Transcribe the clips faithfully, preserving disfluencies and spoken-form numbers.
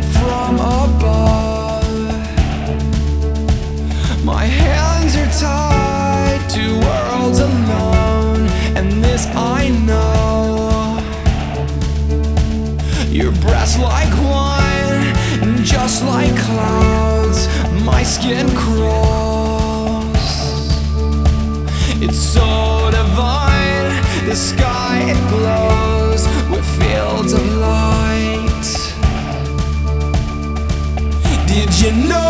from above. My hands are tied to worlds alone, and this I know. Your breath's like wine, and just like clouds, my skin crawls. It's so divine, the sky it glows with fields of light. Did you know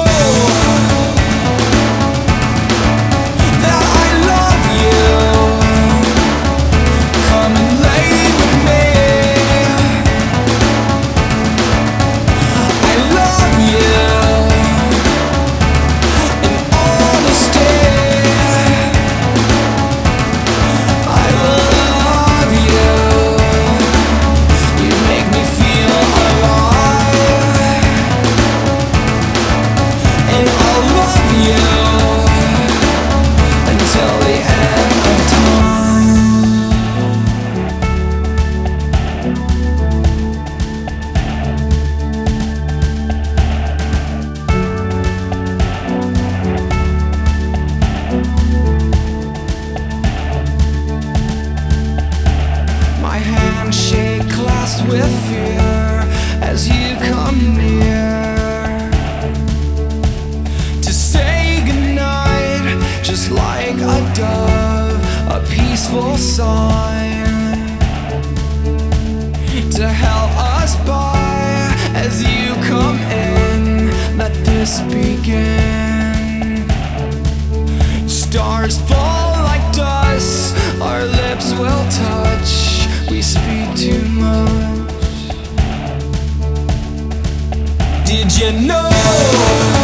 with fear as you come near to say goodnight, just like a dove, a peaceful sign to help us by as you come in. Let this begin. Stars fall like dust, our lips will touch, we speak too much. Did you know